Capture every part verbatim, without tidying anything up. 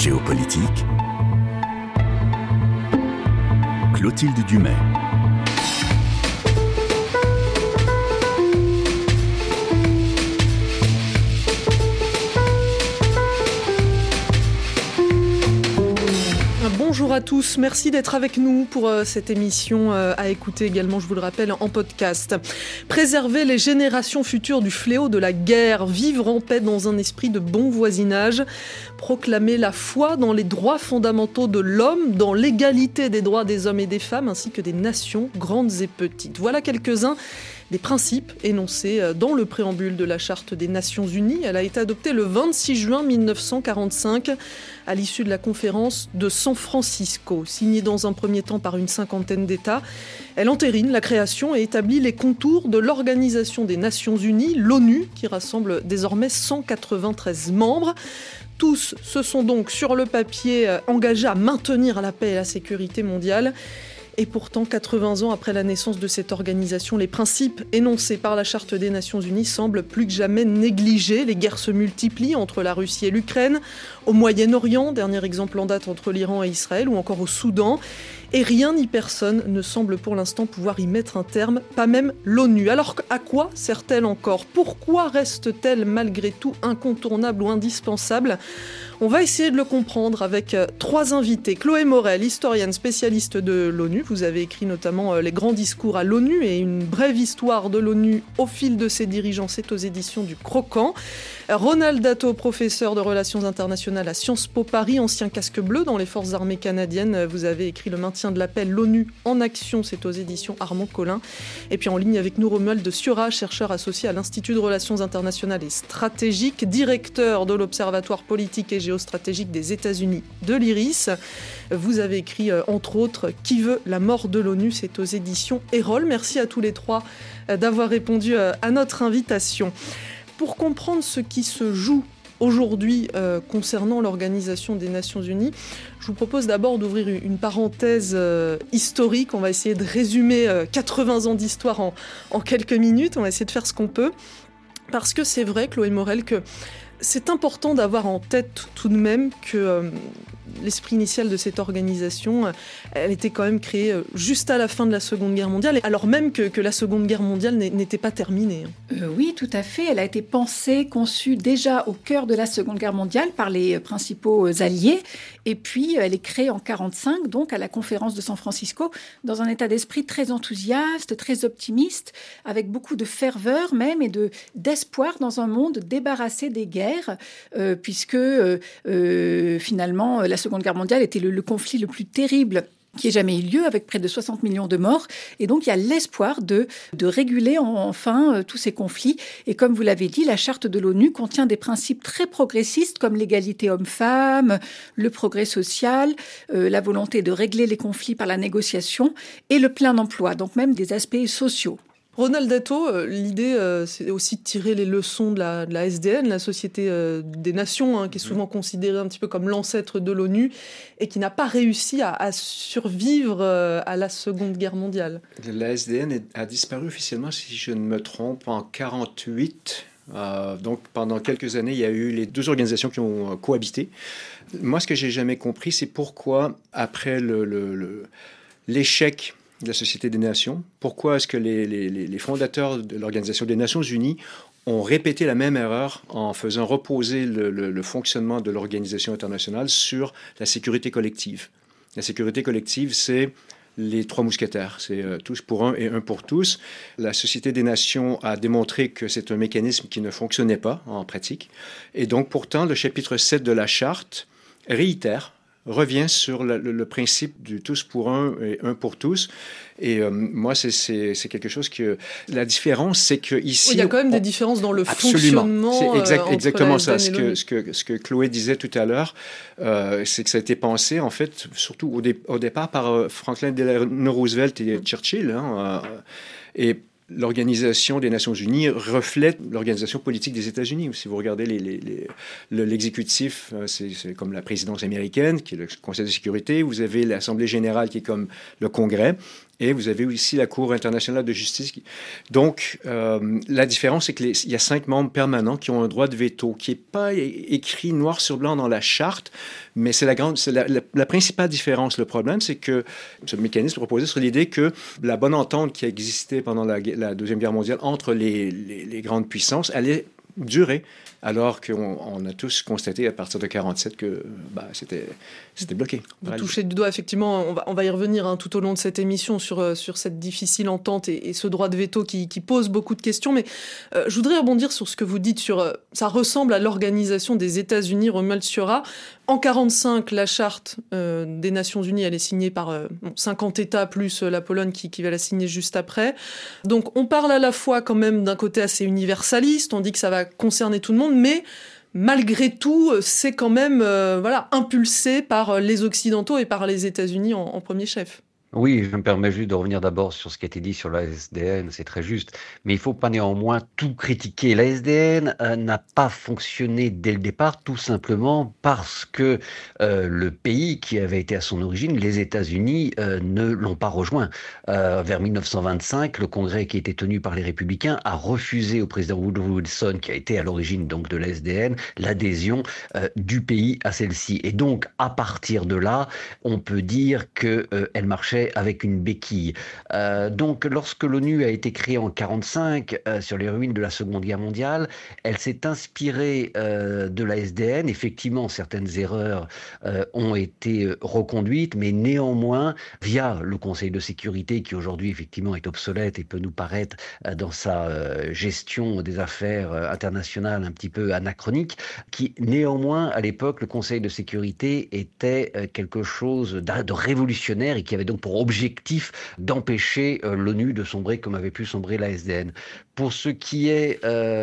Géopolitique, Clotilde Dumais. Bonjour à tous, merci d'être avec nous pour euh, cette émission euh, à écouter également, je vous le rappelle, en podcast. Préserver les générations futures du fléau de la guerre, vivre en paix dans un esprit de bon voisinage, proclamer la foi dans les droits fondamentaux de l'homme, dans l'égalité des droits des hommes et des femmes, ainsi que des nations grandes et petites. Voilà quelques-uns des principes énoncés dans le préambule de la Charte des Nations Unies. Elle a été adoptée le vingt-six juin mille neuf cent quarante-cinq à l'issue de la conférence de San Francisco. Signée dans un premier temps par une cinquantaine d'États, elle entérine la création et établit les contours de l'Organisation des Nations Unies, l'ONU, qui rassemble désormais cent quatre-vingt-treize membres. Tous se sont donc sur le papier engagés à maintenir la paix et la sécurité mondiale. Et pourtant, quatre-vingts ans après la naissance de cette organisation, les principes énoncés par la Charte des Nations Unies semblent plus que jamais négligés. Les guerres se multiplient entre la Russie et l'Ukraine, au Moyen-Orient, dernier exemple en date entre l'Iran et Israël, ou encore au Soudan. Et rien ni personne ne semble pour l'instant pouvoir y mettre un terme, pas même l'ONU. Alors à quoi sert-elle encore ? Pourquoi reste-t-elle malgré tout incontournable ou indispensable ? On va essayer de le comprendre avec trois invités. Chloé Morel, historienne spécialiste de l'ONU. Vous avez écrit notamment Les grands discours à l'ONU et une brève histoire de l'ONU au fil de ses dirigeants. C'est aux éditions du Croquant. Ronald Datto, professeur de relations internationales à Sciences Po Paris, ancien casque bleu dans les forces armées canadiennes. Vous avez écrit Le maintien de la paix, l'ONU en action. C'est aux éditions Armand Collin. Et puis en ligne avec nous, Romuald Siora, chercheur associé à l'Institut de relations internationales et stratégiques, directeur de l'Observatoire politique et géostratégique des États-Unis de l'I R I S. Vous avez écrit, entre autres, Qui veut la mort de l'ONU ? C'est aux éditions Erol. Merci à tous les trois d'avoir répondu à notre invitation. Pour comprendre ce qui se joue aujourd'hui euh, concernant l'Organisation des Nations Unies, je vous propose d'abord d'ouvrir une parenthèse euh, historique. On va essayer de résumer euh, quatre-vingts ans d'histoire en, en quelques minutes. On va essayer de faire ce qu'on peut. Parce que c'est vrai, Chloé Morel, que c'est important d'avoir en tête tout de même que euh, l'esprit initial de cette organisation, euh, elle était quand même créée euh, juste à la fin de la Seconde Guerre mondiale, alors même que, que la Seconde Guerre mondiale n'était pas terminée. Euh, oui, tout à fait. Elle a été pensée, conçue déjà au cœur de la Seconde Guerre mondiale par les principaux alliés. Et puis, elle est créée en quarante-cinq, donc à la conférence de San Francisco, dans un état d'esprit très enthousiaste, très optimiste, avec beaucoup de ferveur même et de, d'espoir dans un monde débarrassé des guerres, euh, puisque euh, euh, finalement, la Seconde Guerre mondiale était le, le conflit le plus terrible qui ait jamais eu lieu, avec près de soixante millions de morts. Et donc, il y a l'espoir de, de réguler enfin euh, tous ces conflits. Et comme vous l'avez dit, la Charte de l'ONU contient des principes très progressistes comme l'égalité homme-femme, le progrès social, euh, la volonté de régler les conflits par la négociation et le plein emploi, donc même des aspects sociaux. Ronald Datto, euh, l'idée, euh, c'est aussi de tirer les leçons de la, de la S D N, la Société euh, des Nations, hein, qui est souvent considérée un petit peu comme l'ancêtre de l'ONU et qui n'a pas réussi à, à survivre euh, à la Seconde Guerre mondiale. La S D N a disparu officiellement, si je ne me trompe, en quarante-huit. Euh, donc, pendant quelques années, il y a eu les deux organisations qui ont cohabité. Moi, ce que j'ai jamais compris, c'est pourquoi, après le, le, le, l'échec de la Société des Nations, pourquoi est-ce que les, les, les fondateurs de l'Organisation des Nations Unies ont répété la même erreur en faisant reposer le, le, le fonctionnement de l'organisation internationale sur la sécurité collective. La sécurité collective, c'est les trois mousquetaires, c'est euh, tous pour un et un pour tous. La Société des Nations a démontré que c'est un mécanisme qui ne fonctionnait pas en pratique. Et donc, pourtant, le chapitre sept de la Charte réitère revient sur le, le, le principe du tous pour un et un pour tous. Et euh, moi, c'est, c'est, c'est quelque chose que... La différence, c'est qu'ici... Oui, il y a quand même on... des différences dans le Absolument. fonctionnement. C'est exact, euh, exactement ça. Ce et que, ce, que, ce que Chloé disait tout à l'heure, euh, c'est que ça a été pensé, en fait, surtout au, dé, au départ par euh, Franklin Delano Roosevelt et Churchill. Hein, euh, et l'Organisation des Nations Unies reflète l'organisation politique des États-Unis. Si vous regardez les, les, les, le, l'exécutif, c'est, c'est comme la présidence américaine, qui est le Conseil de sécurité. Vous avez l'Assemblée générale, qui est comme le Congrès. Et vous avez aussi la Cour internationale de justice. Donc, euh, la différence, c'est qu'il y a cinq membres permanents qui ont un droit de veto, qui n'est pas écrit noir sur blanc dans la charte, mais c'est la, grande, c'est la, la, la principale différence. Le problème, c'est que ce mécanisme reposait sur l'idée que la bonne entente qui a existé pendant la, la Deuxième Guerre mondiale entre les, les, les grandes puissances allait durer, alors qu'on on a tous constaté à partir de quarante-sept que bah, c'était, c'était bloqué. Vous touchez du doigt, effectivement, on va, on va y revenir hein, tout au long de cette émission sur, sur cette difficile entente et, et ce droit de veto qui, qui pose beaucoup de questions. Mais euh, je voudrais rebondir sur ce que vous dites sur... Euh, ça ressemble à l'organisation des États-Unis, Romuald Siora. En quarante-cinq, la charte euh, des Nations Unies, elle est signée par euh, bon, cinquante États, plus euh, la Pologne qui, qui va la signer juste après. Donc on parle à la fois quand même d'un côté assez universaliste, on dit que ça va concerner tout le monde, mais malgré tout, c'est quand même euh, voilà, impulsé par les Occidentaux et par les États-Unis en, en premier chef. Oui, je me permets juste de revenir d'abord sur ce qui a été dit sur la S D N, c'est très juste, mais il ne faut pas néanmoins tout critiquer. La S D N euh, n'a pas fonctionné dès le départ, tout simplement parce que euh, le pays qui avait été à son origine, les États-Unis, euh, ne l'ont pas rejoint. Euh, vers mille neuf cent vingt-cinq, le congrès qui était tenu par les républicains a refusé au président Woodrow Wilson, qui a été à l'origine donc de la S D N, l'adhésion euh, du pays à celle-ci. Et donc, à partir de là, on peut dire qu'elle euh, marchait avec une béquille. Euh, donc, lorsque l'ONU a été créée en quarante-cinq, euh, sur les ruines de la Seconde Guerre mondiale, elle s'est inspirée euh, de la S D N. Effectivement, certaines erreurs euh, ont été reconduites, mais néanmoins, via le Conseil de sécurité, qui aujourd'hui, effectivement, est obsolète et peut nous paraître, euh, dans sa euh, gestion des affaires euh, internationales, un petit peu anachronique, qui, néanmoins, à l'époque, le Conseil de sécurité était euh, quelque chose de, de révolutionnaire et qui avait donc pour objectif d'empêcher euh, l'ONU de sombrer comme avait pu sombrer la S D N. Pour ce qui est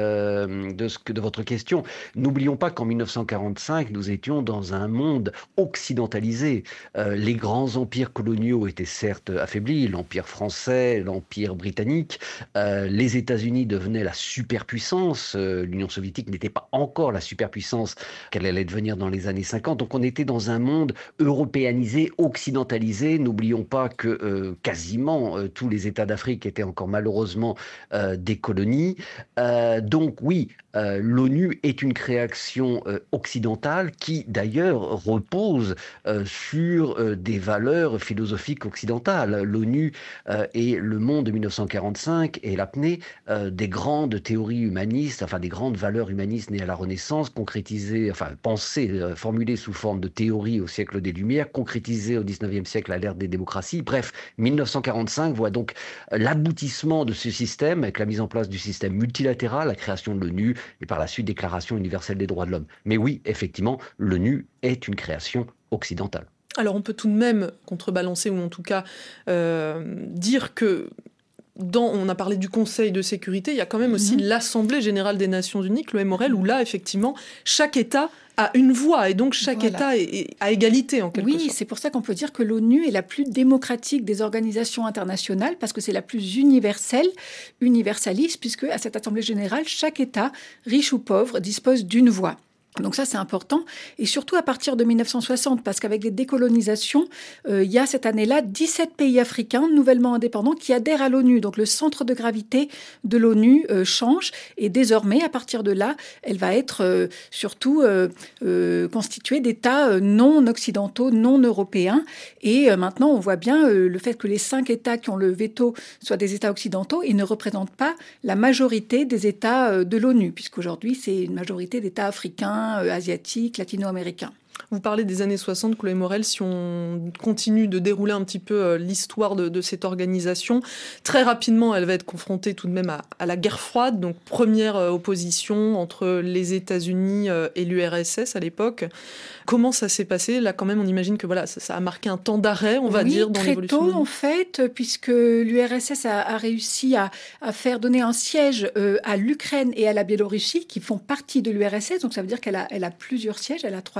euh, de, ce que, de votre question, n'oublions pas qu'en mille neuf cent quarante-cinq, nous étions dans un monde occidentalisé. Euh, les grands empires coloniaux étaient certes affaiblis, l'empire français, l'empire britannique, euh, les États-Unis devenaient la superpuissance, euh, l'Union soviétique n'était pas encore la superpuissance qu'elle allait devenir dans les années cinquante, donc on était dans un monde européanisé, occidentalisé. N'oublions pas que euh, quasiment euh, tous les États d'Afrique étaient encore malheureusement euh, des colonies. Euh, donc oui, euh, l'ONU est une création euh, occidentale qui d'ailleurs repose euh, sur euh, des valeurs philosophiques occidentales. L'ONU euh, est le monde de mille neuf cent quarante-cinq et l'apnée euh, des grandes théories humanistes, enfin des grandes valeurs humanistes nées à la Renaissance, concrétisées, enfin pensées, euh, formulées sous forme de théories au siècle des Lumières, concrétisées au dix-neuvième siècle à l'ère des démocraties. Bref, mille neuf cent quarante-cinq voit donc l'aboutissement de ce système avec la mise en place du système multilatéral, la création de l'ONU et par la suite Déclaration universelle des droits de l'homme. Mais oui, effectivement, l'ONU est une création occidentale. Alors on peut tout de même contrebalancer, ou en tout cas euh, dire que Dans, on a parlé du Conseil de sécurité, il y a quand même aussi mmh. l'Assemblée générale des Nations unies, l'O M O R L, où là, effectivement, chaque État a une voix, et donc chaque voilà. État est, est à égalité, en quelque oui, sorte. Oui, c'est pour ça qu'on peut dire que l'ONU est la plus démocratique des organisations internationales, parce que c'est la plus universelle, universaliste, puisque à cette Assemblée générale, chaque État, riche ou pauvre, dispose d'une voix. Donc ça, c'est important. Et surtout à partir de mille neuf cent soixante, parce qu'avec les décolonisations, euh, il y a cette année-là dix-sept pays africains nouvellement indépendants qui adhèrent à l'ONU. Donc le centre de gravité de l'ONU euh, change. Et désormais, à partir de là, elle va être euh, surtout euh, euh, constituée d'États euh, non occidentaux, non européens. Et euh, maintenant, on voit bien euh, le fait que les cinq États qui ont le veto soient des États occidentaux. Ils ne représentent pas la majorité des États euh, de l'ONU, puisqu'aujourd'hui, c'est une majorité d'États africains, asiatiques, latino-américains. Vous parlez des années soixante, Chloé Morel, si on continue de dérouler un petit peu l'histoire de, de cette organisation, très rapidement, elle va être confrontée tout de même à, à la guerre froide, donc première opposition entre les États-Unis et l'U R S S à l'époque. Comment ça s'est passé ? Là, quand même, on imagine que voilà, ça, ça a marqué un temps d'arrêt, on va oui, dire, dans l'évolution. Oui, très tôt, en fait, puisque l'U R S S a, a réussi à, à faire donner un siège euh, à l'Ukraine et à la Biélorussie, qui font partie de l'U R S S. Donc, ça veut dire qu'elle a, elle a plusieurs sièges, elle a trois sièges.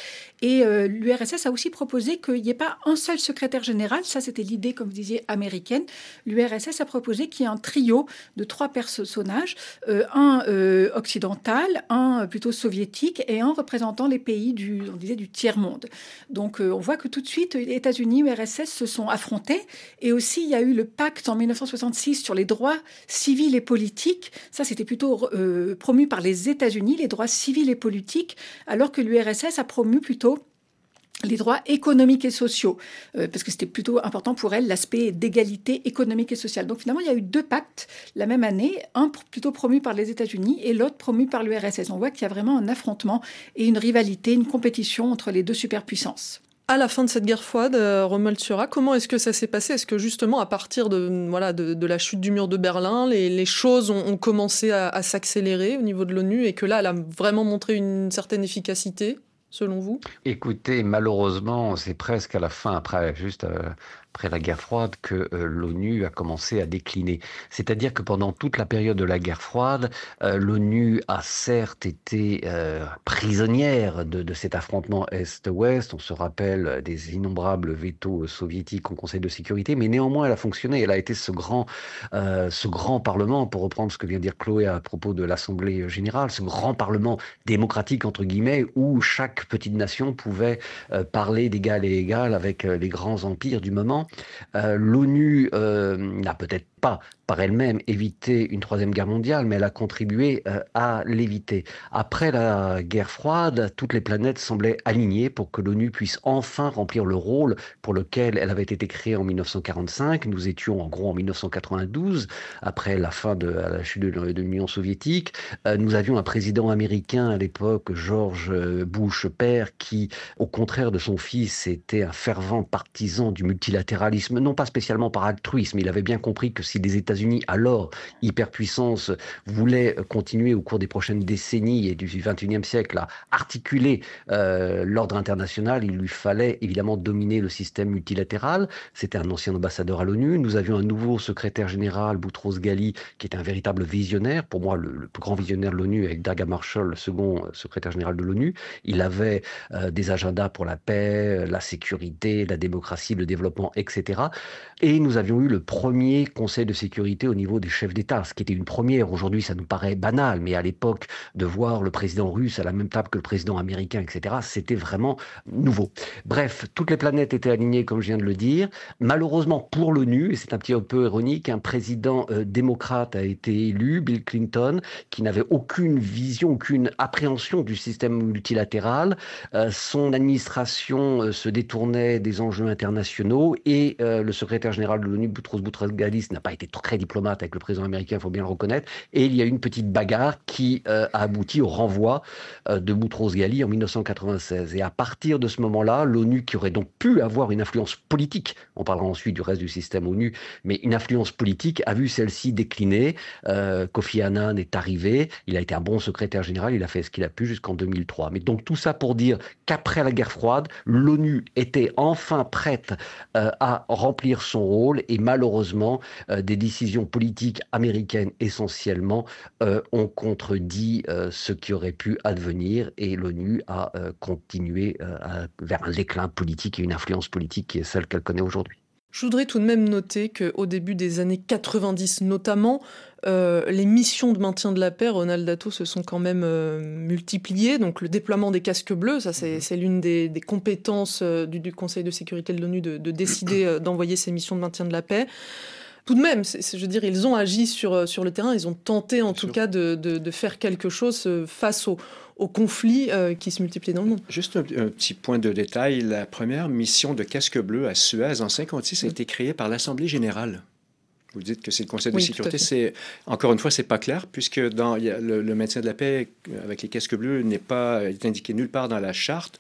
Et euh, l'U R S S a aussi proposé qu'il n'y ait pas un seul secrétaire général. Ça, c'était l'idée, comme vous disiez, américaine. L'U R S S a proposé qu'il y ait un trio de trois personnages, euh, un euh, occidental, un plutôt soviétique et un représentant les pays du, on disait, du tiers-monde. Donc, euh, on voit que tout de suite, les États-Unis et l'U R S S se sont affrontés. Et aussi, il y a eu le pacte en dix-neuf cent soixante-six sur les droits civils et politiques. Ça, c'était plutôt euh, promu par les États-Unis, les droits civils et politiques, alors que l'U R S S a promu plutôt les droits économiques et sociaux, euh, parce que c'était plutôt important pour elle, l'aspect d'égalité économique et sociale. Donc finalement, il y a eu deux pactes la même année, un pr- plutôt promu par les États-Unis et l'autre promu par l'U R S S. On voit qu'il y a vraiment un affrontement et une rivalité, une compétition entre les deux superpuissances. À la fin de cette guerre froide, euh, Romuald Sura, comment est-ce que ça s'est passé ? Est-ce que justement, à partir de, voilà, de, de la chute du mur de Berlin, les, les choses ont, ont commencé à, à s'accélérer au niveau de l'ONU et que là, elle a vraiment montré une certaine efficacité, selon vous ? Écoutez, malheureusement, c'est presque à la fin, après, juste euh, après la guerre froide, que euh, l'ONU a commencé à décliner. C'est-à-dire que pendant toute la période de la guerre froide, euh, l'ONU a certes été euh, prisonnière de, de cet affrontement Est-Ouest. On se rappelle des innombrables vétos soviétiques au Conseil de sécurité, mais néanmoins, elle a fonctionné. Elle a été ce grand, euh, ce grand parlement, pour reprendre ce que vient de dire Chloé à propos de l'Assemblée générale, ce grand parlement démocratique, entre guillemets, où chaque petite nation pouvait euh, parler d'égal et égal avec euh, les grands empires du moment. Euh, L'ONU euh, n'a peut-être pas par elle-même évité une troisième guerre mondiale, mais elle a contribué euh, à l'éviter. Après la guerre froide, toutes les planètes semblaient alignées pour que l'ONU puisse enfin remplir le rôle pour lequel elle avait été créée en dix-neuf cent quarante-cinq. Nous étions en gros en dix-neuf cent quatre-vingt-douze, après la fin de à la chute de, de l'Union soviétique. Euh, nous avions un président américain à l'époque, George Bush père, qui, au contraire de son fils, était un fervent partisan du multilatéralisme, non pas spécialement par altruisme. Il avait bien compris que si les États-Unis, alors hyperpuissance, voulaient continuer au cours des prochaines décennies et du vingt et unième siècle à articuler euh, l'ordre international, il lui fallait évidemment dominer le système multilatéral. C'était un ancien ambassadeur à l'ONU. Nous avions un nouveau secrétaire général, Boutros Ghali, qui était un véritable visionnaire. Pour moi, le, le plus grand visionnaire de l'ONU, avec Dag Hammarskjöld, le second secrétaire général de l'ONU. Il avait euh, des agendas pour la paix, la sécurité, la démocratie, le développement, et cetera. Et nous avions eu le premier Conseil de sécurité au niveau des chefs d'État, ce qui était une première. Aujourd'hui, ça nous paraît banal, mais à l'époque, de voir le président russe à la même table que le président américain, et cetera, c'était vraiment nouveau. Bref, toutes les planètes étaient alignées, comme je viens de le dire. Malheureusement, pour l'ONU, et c'est un petit peu ironique, un président euh, démocrate a été élu, Bill Clinton, qui n'avait aucune vision, aucune appréhension du système multilatéral. Euh, son administration euh, se détournait des enjeux internationaux et euh, le secrétaire général de l'ONU, Boutros Boutros-Ghali, n'a pas été très diplomate avec le président américain, il faut bien le reconnaître. Et il y a eu une petite bagarre qui euh, a abouti au renvoi euh, de Boutros-Ghali en dix-neuf cent quatre-vingt-seize. Et à partir de ce moment-là, l'ONU, qui aurait donc pu avoir une influence politique, on parlera ensuite du reste du système ONU, mais une influence politique, a vu celle-ci décliner. Euh, Kofi Annan est arrivé, il a été un bon secrétaire général, il a fait ce qu'il a pu jusqu'en deux mille trois. Mais donc tout ça pour dire qu'après la guerre froide, l'ONU était enfin prête euh, à remplir son rôle et malheureusement, euh, des décisions politiques américaines essentiellement euh, ont contredit euh, ce qui aurait pu advenir et l'ONU a euh, continué euh, à, vers un déclin politique et une influence politique qui est celle qu'elle connaît aujourd'hui. Je voudrais tout de même noter qu'au début des années quatre-vingt-dix notamment, euh, les missions de maintien de la paix, Ronald Dato, se sont quand même euh, multipliées. Donc le déploiement des casques bleus, ça c'est, c'est l'une des, des compétences euh, du, du Conseil de sécurité de l'ONU de, de décider euh, d'envoyer ces missions de maintien de la paix. Tout de même, c'est, c'est, je veux dire, ils ont agi sur, sur le terrain, ils ont tenté en Bien tout sûr. cas de, de, de faire quelque chose face au, au conflit euh, qui se multiplient dans le monde. Juste un, un petit point de détail, la première mission de casque bleu à Suez en dix-neuf cent cinquante-six a été créée par l'Assemblée générale. Vous dites que c'est le Conseil de oui, sécurité. C'est, encore une fois, c'est pas clair, puisque dans, y a le, le maintien de la paix avec les casques bleus n'est pas est indiqué nulle part dans la charte.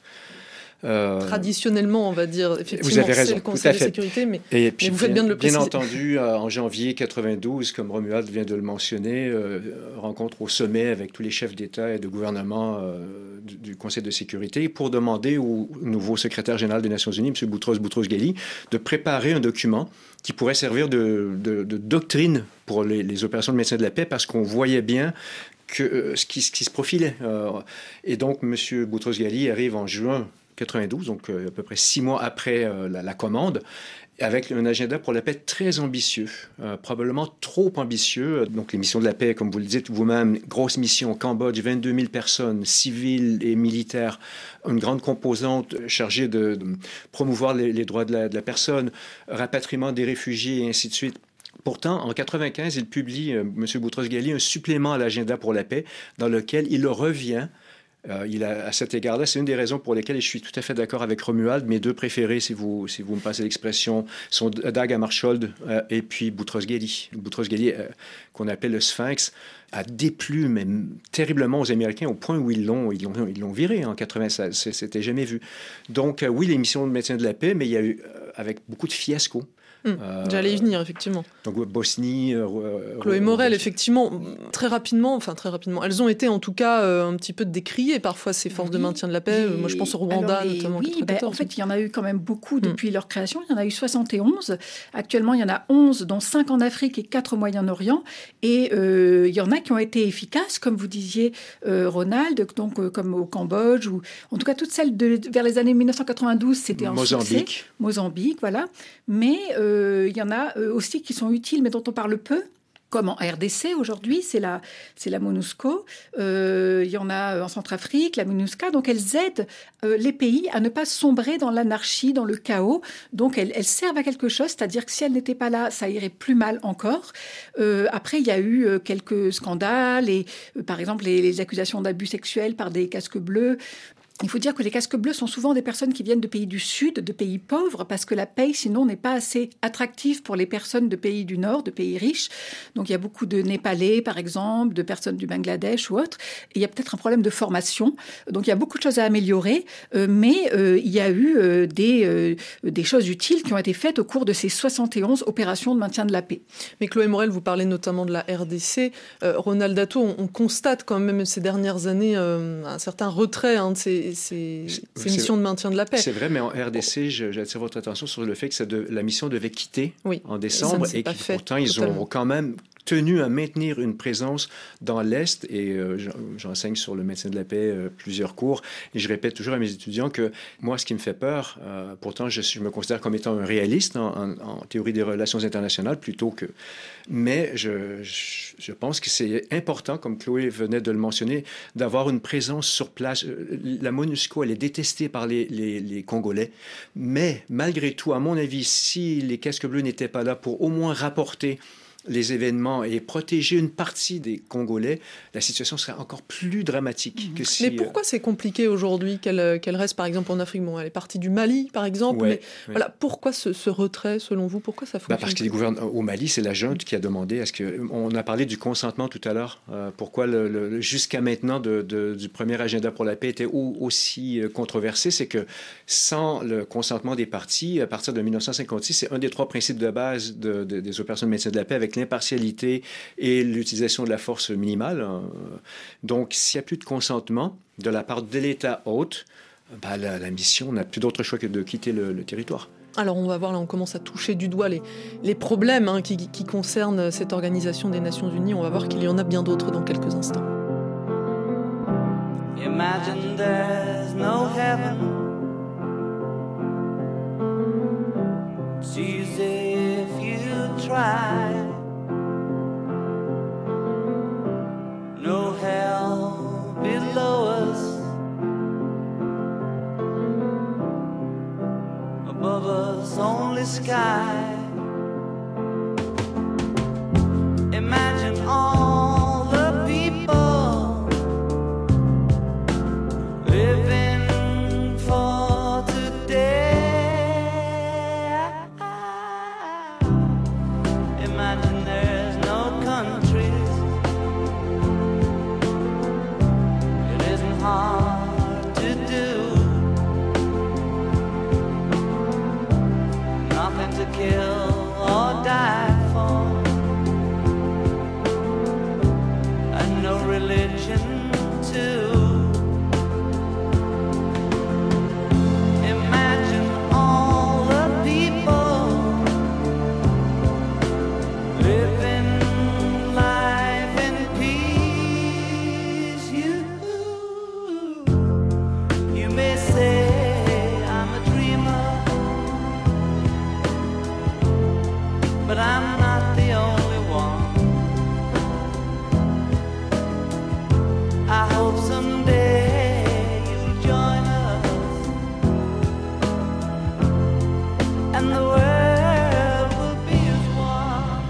Euh, Traditionnellement, on va dire, effectivement, vous avez raison, c'est le Conseil de sécurité, mais, et puis, mais vous faites bien de le préciser. Bien entendu, en janvier quatre-vingt-douze, comme Romuald vient de le mentionner, euh, rencontre au sommet avec tous les chefs d'État et de gouvernement euh, du, du Conseil de sécurité pour demander au nouveau secrétaire général des Nations Unies, M. Boutros Boutros-Ghali, de préparer un document qui pourrait servir de, de, de doctrine pour les, les opérations de maintien de la paix, parce qu'on voyait bien que euh, ce, qui, ce qui se profilait. Euh, et donc, M. Boutros-Ghali arrive en juin quatre-vingt-douze, donc euh, à peu près six mois après euh, la, la commande, avec un agenda pour la paix très ambitieux, euh, probablement trop ambitieux. Donc, les missions de la paix, comme vous le dites vous-même, grosse mission au Cambodge, vingt-deux mille personnes, civiles et militaires, une grande composante chargée de, de promouvoir les, les droits de la, de la personne, rapatriement des réfugiés et ainsi de suite. Pourtant, en quatre-vingt-quinze, il publie, euh, M. Boutros-Ghali, un supplément à l'agenda pour la paix dans lequel il revient. Euh, il a, à cet égard-là, c'est une des raisons pour lesquelles je suis tout à fait d'accord avec Romuald. Mes deux préférés, si vous, si vous me passez l'expression, sont Dag Hammarskjöld euh, et puis Boutros-Ghali. Boutros-Ghali, euh, qu'on appelle le Sphinx, a déplu même terriblement aux Américains au point où ils l'ont, ils l'ont, ils l'ont viré en quatre-vingt-seize. C'était jamais vu. Donc, euh, oui, les missions de maintien de la paix, mais il y a eu, euh, avec beaucoup de fiascos. Mmh, euh, J'allais y venir, effectivement. Donc, Bosnie... Euh, Chloé Morel, effectivement, très rapidement, enfin très rapidement, elles ont été en tout cas euh, un petit peu décriées, parfois, ces forces oui, de maintien de la paix. Et... Moi, je pense au Rwanda, Alors, notamment. Oui, ben, en fait, il y en a eu quand même beaucoup depuis mmh. leur création. Il y en a eu soixante et onze. Actuellement, il y en a onze, dont cinq en Afrique et quatre au Moyen-Orient. Et euh, il y en a qui ont été efficaces, comme vous disiez, euh, Ronald, donc, euh, comme au Cambodge, ou en tout cas, toutes celles de, vers les années mille neuf cent quatre-vingt-douze, c'était un Mozambique. succès. Mozambique, voilà. Mais... Euh, il y en a aussi qui sont utiles, mais dont on parle peu, comme en R D C aujourd'hui, c'est la, c'est la MONUSCO. Euh, il y en a en Centrafrique, la MINUSCA. Donc, elles aident euh, les pays à ne pas sombrer dans l'anarchie, dans le chaos. Donc, elles, elles servent à quelque chose, c'est-à-dire que si elles n'étaient pas là, ça irait plus mal encore. Euh, après, il y a eu euh, quelques scandales, et euh, par exemple, les, les accusations d'abus sexuels par des casques bleus. Il faut dire que les casques bleus sont souvent des personnes qui viennent de pays du Sud, de pays pauvres, parce que la paye, sinon, n'est pas assez attractive pour les personnes de pays du Nord, de pays riches. Donc, il y a beaucoup de Népalais, par exemple, de personnes du Bangladesh ou autres. Et il y a peut-être un problème de formation. Donc, il y a beaucoup de choses à améliorer. Euh, mais euh, il y a eu euh, des, euh, des choses utiles qui ont été faites au cours de ces soixante et onze opérations de maintien de la paix. Mais Chloé Morel, vous parlez notamment de la R D C. Euh, Ronald Dato, on, on constate quand même ces dernières années euh, un certain retrait hein, de ces Ces, ces missions de maintien de la paix. C'est vrai, mais en R D C, je, j'attire votre attention sur le fait que ça de, la mission devait quitter oui, en décembre et, et que pourtant, ils totalement. ont quand même tenu à maintenir une présence dans l'Est. Et euh, j'enseigne sur le maintien de la paix euh, plusieurs cours. Et je répète toujours à mes étudiants que moi, ce qui me fait peur, euh, pourtant, je, je me considère comme étant un réaliste en, en, en théorie des relations internationales plutôt que... Mais je, je, je pense que c'est important, comme Chloé venait de le mentionner, d'avoir une présence sur place. La MONUSCO, elle est détestée par les, les, les Congolais. Mais malgré tout, à mon avis, si les casques bleus n'étaient pas là pour au moins rapporter les événements et protéger une partie des Congolais, la situation serait encore plus dramatique mmh. que si... Mais pourquoi euh... c'est compliqué aujourd'hui qu'elle, qu'elle reste, par exemple, en Afrique? Bon, elle est partie du Mali, par exemple, ouais, mais ouais. voilà, pourquoi ce, ce retrait, selon vous? Pourquoi ça fonctionne? Bah parce que les gouvernements au Mali, c'est la junte qui a demandé à ce que... On a parlé du consentement tout à l'heure. Euh, pourquoi le, le, jusqu'à maintenant, de, de, du premier agenda pour la paix était au, aussi controversé, c'est que sans le consentement des partis, à partir de mille neuf cent cinquante-six, c'est un des trois principes de base de, de, des opérations de maintien de la paix, avec l'impartialité et l'utilisation de la force minimale. Donc, s'il n'y a plus de consentement de la part de l'État hôte, ben, la, la mission n'a plus d'autre choix que de quitter le, le territoire. Alors on va voir, là on commence à toucher du doigt les, les problèmes hein, qui, qui concernent cette organisation des Nations Unies. On va voir qu'il y en a bien d'autres dans quelques instants. Imagine there's no heaven. It's easy if you try. No hell below us. Above us only sky. Imagine all the people living for today. Imagine there's no countries. It isn't hard to do. Nothing to kill. They say I'm a dreamer, but I'm not the only one. I hope someday you'll join us, and the world will be as one.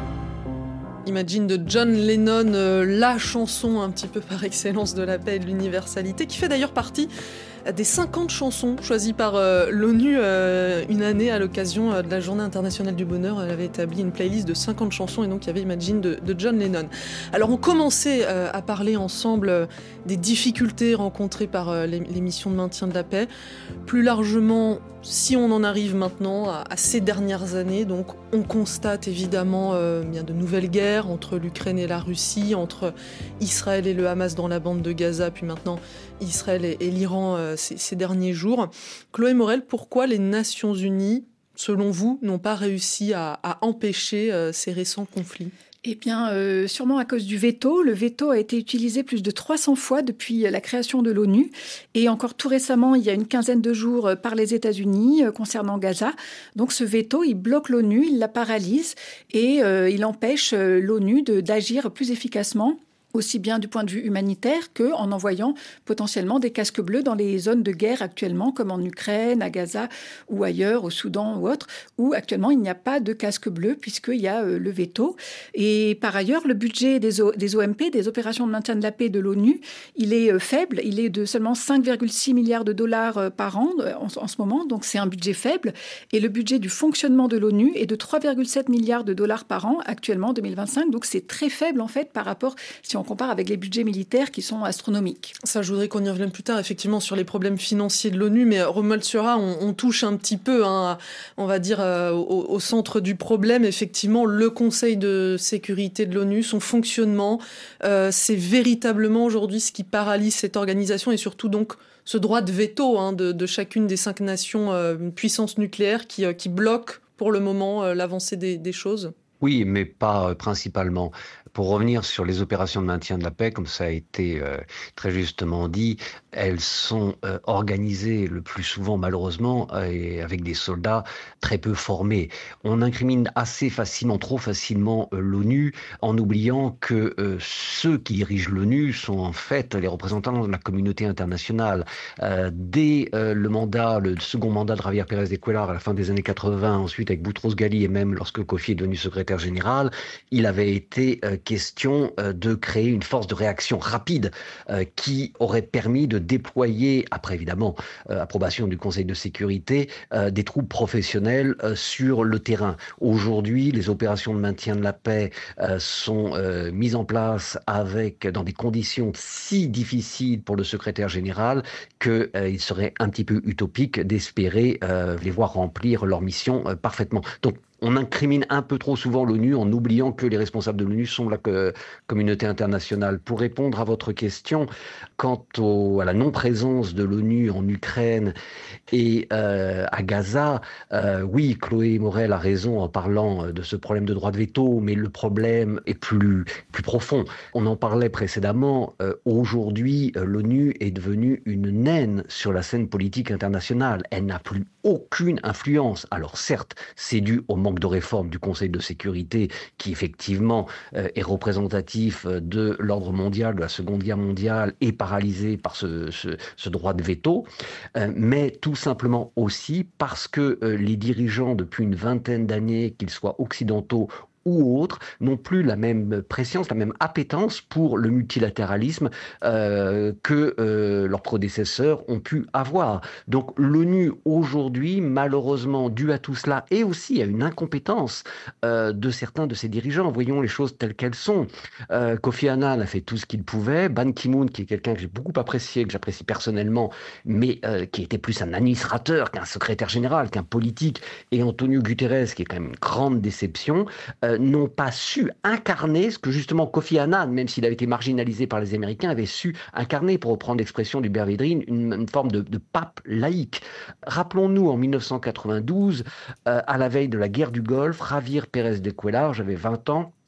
Imagine de John Lennon, euh, la chanson un petit peu par excellence de la paix et de l'universalité, qui fait d'ailleurs partie des cinquante chansons choisies par euh, l'ONU euh, une année à l'occasion euh, de la Journée internationale du bonheur. Elle avait établi une playlist de cinquante chansons et donc il y avait Imagine de, de John Lennon. Alors on commençait euh, à parler ensemble euh, des difficultés rencontrées par euh, les, les missions de maintien de la paix. Plus largement, si on en arrive maintenant à, à ces dernières années, donc on constate évidemment euh, bien de nouvelles guerres entre l'Ukraine et la Russie, entre Israël et le Hamas dans la bande de Gaza, puis maintenant Israël et, et l'Iran euh, ces, ces derniers jours. Chloé Morel, pourquoi les Nations Unies, selon vous, n'ont pas réussi à, à empêcher euh, ces récents conflits ? Eh bien, euh, sûrement à cause du veto. Le veto a été utilisé plus de trois cents fois depuis la création de l'ONU. Et encore tout récemment, il y a une quinzaine de jours, par les États-Unis euh, concernant Gaza. Donc ce veto, il bloque l'ONU, il la paralyse et euh, il empêche euh, l'ONU de, d'agir plus efficacement, aussi bien du point de vue humanitaire qu'en envoyant potentiellement des casques bleus dans les zones de guerre actuellement, comme en Ukraine, à Gaza ou ailleurs, au Soudan ou autre, où actuellement il n'y a pas de casque bleu puisqu'il y a euh, le veto. Et par ailleurs, le budget des, o- des O M P, des opérations de maintien de la paix de l'ONU, il est euh, faible. Il est de seulement cinq virgule six milliards de dollars euh, par an euh, en, en ce moment, donc c'est un budget faible. Et le budget du fonctionnement de l'ONU est de trois virgule sept milliards de dollars par an actuellement en deux mille vingt-cinq, donc c'est très faible en fait par rapport, si on on compare avec les budgets militaires qui sont astronomiques. Ça, je voudrais qu'on y revienne plus tard, effectivement, sur les problèmes financiers de l'ONU, mais Romuald Sura, on, on touche un petit peu, hein, on va dire, euh, au, au centre du problème. Effectivement, le Conseil de sécurité de l'ONU, son fonctionnement, euh, c'est véritablement aujourd'hui ce qui paralyse cette organisation et surtout donc ce droit de veto hein, de, de chacune des cinq nations euh, puissances nucléaires qui, euh, qui bloque pour le moment euh, l'avancée des, des choses. Oui, mais pas euh, principalement. Pour revenir sur les opérations de maintien de la paix, comme ça a été euh, très justement dit, elles sont euh, organisées le plus souvent malheureusement euh, et avec des soldats très peu formés. On incrimine assez facilement, trop facilement euh, l'ONU en oubliant que euh, ceux qui dirigent l'ONU sont en fait les représentants de la communauté internationale. Euh, dès euh, le mandat, le second mandat de Javier Pérez de Cuellar à la fin des années quatre-vingts, ensuite avec Boutros Ghali et même lorsque Kofi est devenu secrétaire général, il avait été euh, question euh, de créer une force de réaction rapide euh, qui aurait permis de déployer, après évidemment euh, approbation du Conseil de sécurité, euh, des troupes professionnelles euh, sur le terrain. Aujourd'hui, les opérations de maintien de la paix euh, sont euh, mises en place avec, dans des conditions si difficiles pour le secrétaire général qu'il euh, serait un petit peu utopique d'espérer euh, les voir remplir leur mission euh, parfaitement. Donc, on incrimine un peu trop souvent l'ONU en oubliant que les responsables de l'ONU sont la euh, communauté internationale. Pour répondre à votre question, quant au, à la non-présence de l'ONU en Ukraine et euh, à Gaza, euh, oui, Chloé Morel a raison en parlant de ce problème de droit de veto, mais le problème est plus, plus profond. On en parlait précédemment. Euh, aujourd'hui, euh, l'ONU est devenue une naine sur la scène politique internationale. Elle n'a plus aucune influence. Alors certes, c'est dû au manque de réforme du Conseil de sécurité qui effectivement euh, est représentatif de l'ordre mondial, de la Seconde Guerre mondiale, et paralysé par ce, ce, ce droit de veto, euh, mais tout simplement aussi parce que euh, les dirigeants depuis une vingtaine d'années, qu'ils soient occidentaux ou autres, n'ont plus la même préscience, la même appétence pour le multilatéralisme euh, que euh, leurs prédécesseurs ont pu avoir. Donc l'ONU aujourd'hui, malheureusement, dû à tout cela, et aussi à une incompétence euh, de certains de ses dirigeants, voyons les choses telles qu'elles sont. Euh, Kofi Annan a fait tout ce qu'il pouvait, Ban Ki-moon, qui est quelqu'un que j'ai beaucoup apprécié, que j'apprécie personnellement, mais euh, qui était plus un administrateur qu'un secrétaire général, qu'un politique, et Antonio Guterres, qui est quand même une grande déception, euh, n'ont pas su incarner ce que justement Kofi Annan, même s'il avait été marginalisé par les Américains, avait su incarner, pour reprendre l'expression d'Hubert Védrine, une, une forme de, de pape laïque. Rappelons-nous, en mille neuf cent quatre-vingt-douze, euh, à la veille de la guerre du Golfe, Javier Pérez de Cuellar, j'avais vingt ans,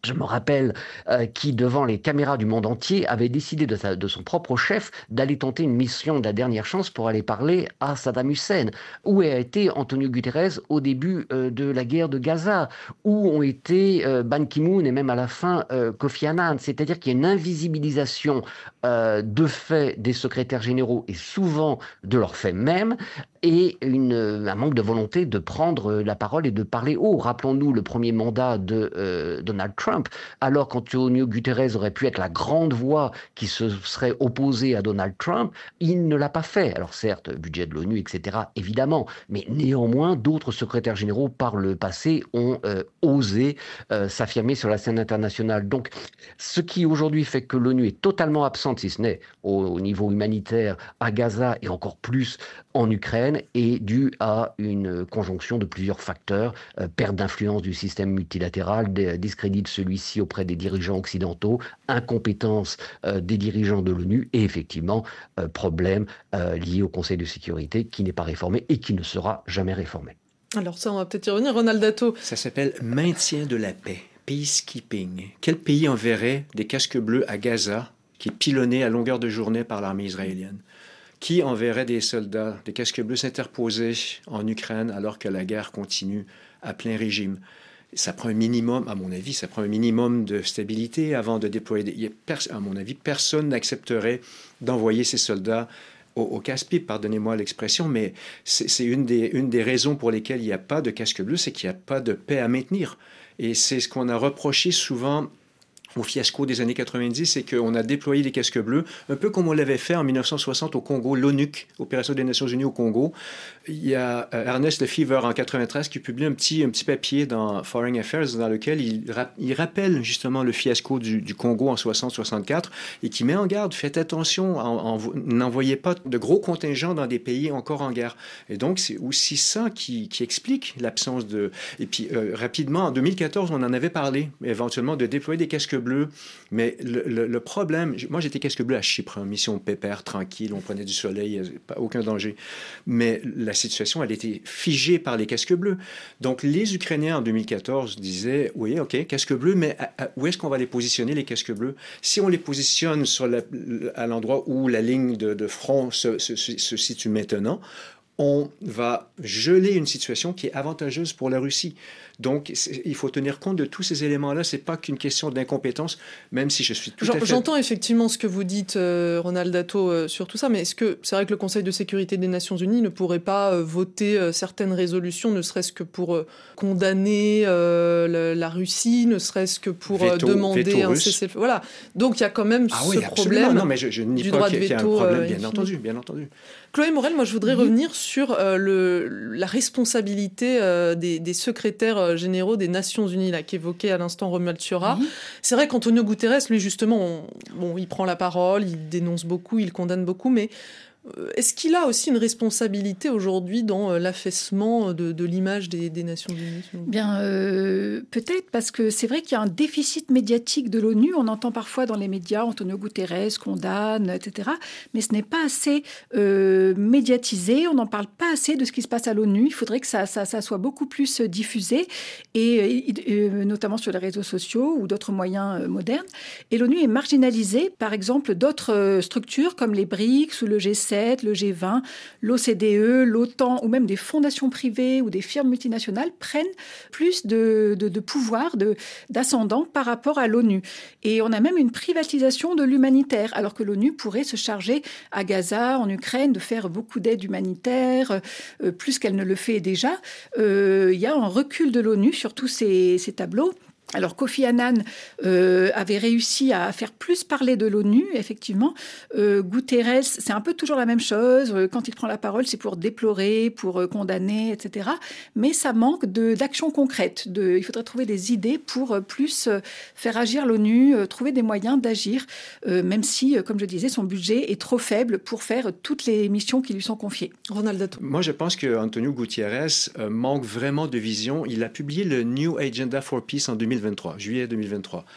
Je me rappelle euh, qui, devant les caméras du monde entier, avait décidé de, sa, de son propre chef d'aller tenter une mission de la dernière chance pour aller parler à Saddam Hussein. Où a été Antonio Guterres au début euh, de la guerre de Gaza? Où ont été euh, Ban Ki-moon et même à la fin euh, Kofi Annan? C'est-à-dire qu'il y a une invisibilisation euh, de fait des secrétaires généraux et souvent de leurs faits mêmes, et une, un manque de volonté de prendre la parole et de parler haut. Rappelons-nous le premier mandat de euh, Donald Trump, alors qu'Antonio Guterres aurait pu être la grande voix qui se serait opposée à Donald Trump, il ne l'a pas fait. Alors certes, budget de l'ONU, et cetera, évidemment, mais néanmoins, d'autres secrétaires généraux par le passé ont euh, osé euh, s'affirmer sur la scène internationale. Donc, ce qui aujourd'hui fait que l'ONU est totalement absente, si ce n'est au, au niveau humanitaire, à Gaza et encore plus en Ukraine, est dû à une conjonction de plusieurs facteurs, euh, perte d'influence du système multilatéral, discrédit de celui-ci auprès des dirigeants occidentaux, incompétence euh, des dirigeants de l'ONU et effectivement euh, problème euh, lié au Conseil de sécurité qui n'est pas réformé et qui ne sera jamais réformé. Alors ça, on va peut-être y revenir. Ronald Datto. Ça s'appelle maintien de la paix, peacekeeping. Quel pays enverrait des casques bleus à Gaza, qui est pilonné à longueur de journée par l'armée israélienne? Qui enverrait des soldats, des casques bleus s'interposer en Ukraine alors que la guerre continue à plein régime? Ça prend un minimum, à mon avis, ça prend un minimum de stabilité avant de déployer. Des... À mon avis, personne n'accepterait d'envoyer ses soldats au, au casse-pipe, pardonnez-moi l'expression, mais c'est, c'est une, des, une des raisons pour lesquelles il n'y a pas de casque bleu, c'est qu'il n'y a pas de paix à maintenir. Et c'est ce qu'on a reproché souvent au fiasco des années quatre-vingt-dix, c'est qu'on a déployé des casques bleus, un peu comme on l'avait fait en mille neuf cent soixante au Congo, l'ONUC, Opération des Nations Unies au Congo. Il y a Ernest Lefever en quatre-vingt-treize qui publie un petit, un petit papier dans Foreign Affairs dans lequel il, il rappelle justement le fiasco du, du Congo en soixante soixante-quatre et qui met en garde, faites attention, en, en, n'envoyez pas de gros contingents dans des pays encore en guerre. Et donc c'est aussi ça qui, qui explique l'absence de... Et puis euh, rapidement, en deux mille quatorze, on en avait parlé éventuellement de déployer des casques bleu, mais le, le, le problème, moi j'étais casque bleu à Chypre, en mission pépère, tranquille, on prenait du soleil, pas, aucun danger. Mais la situation, elle était figée par les casques bleus. Donc les Ukrainiens en deux mille quatorze disaient, oui, ok, casque bleu, mais à, à, où est-ce qu'on va les positionner, les casques bleus? Si on les positionne sur la, à l'endroit où la ligne de, de front se, se, se situe maintenant, on va geler une situation qui est avantageuse pour la Russie. Donc, il faut tenir compte de tous ces éléments-là. Ce n'est pas qu'une question d'incompétence, même si je suis tout Genre, à fait... J'entends effectivement ce que vous dites, euh, Ronald Datto, euh, sur tout ça, mais est-ce que c'est vrai que le Conseil de sécurité des Nations Unies ne pourrait pas euh, voter euh, certaines résolutions, ne serait-ce que pour euh, condamner euh, la, la Russie, ne serait-ce que pour euh, veto, demander veto un cessez-le-feu? Voilà. Donc, il y a quand même ah ce oui, problème non, mais je, je nie du pas droit de veto. Il y a un problème, euh, bien entendu, bien entendu. Chloé Morel, moi je voudrais mmh. revenir sur euh, le, la responsabilité euh, des, des secrétaires généraux des Nations Unies, là, qu'évoquait à l'instant Romuald Thiora. Mmh. C'est vrai qu'Antonio Guterres, lui justement, on, bon, il prend la parole, il dénonce beaucoup, il condamne beaucoup, mais est-ce qu'il a aussi une responsabilité aujourd'hui dans l'affaissement de, de l'image des, des Nations Unies? Bien, euh, peut-être, parce que c'est vrai qu'il y a un déficit médiatique de l'ONU. On entend parfois dans les médias Antonio Guterres condamne, et cetera. Mais ce n'est pas assez euh, médiatisé. On n'en parle pas assez de ce qui se passe à l'ONU. Il faudrait que ça, ça, ça soit beaucoup plus diffusé, et, et notamment sur les réseaux sociaux ou d'autres moyens euh, modernes. Et l'ONU est marginalisée, par exemple, d'autres euh, structures comme les BRICS ou le G sept, le G vingt, l'O C D E, l'OTAN ou même des fondations privées ou des firmes multinationales prennent plus de, de, de pouvoir, de, d'ascendant par rapport à l'ONU. Et on a même une privatisation de l'humanitaire, alors que l'ONU pourrait se charger à Gaza, en Ukraine, de faire beaucoup d'aide humanitaire, euh, plus qu'elle ne le fait déjà. Euh, il y a un recul de l'ONU sur tous ces, ces tableaux. Alors, Kofi Annan euh, avait réussi à faire plus parler de l'ONU, effectivement. Euh, Guterres, c'est un peu toujours la même chose. Quand il prend la parole, c'est pour déplorer, pour euh, condamner, et cetera. Mais ça manque de, d'action concrète. De, il faudrait trouver des idées pour euh, plus euh, faire agir l'ONU, euh, trouver des moyens d'agir, euh, même si, euh, comme je disais, son budget est trop faible pour faire toutes les missions qui lui sont confiées. Ronald Datto. Moi, je pense qu'Antonio Guterres euh, manque vraiment de vision. Il a publié le New Agenda for Peace en deux mille vingt-trois, juillet deux mille vingt-trois.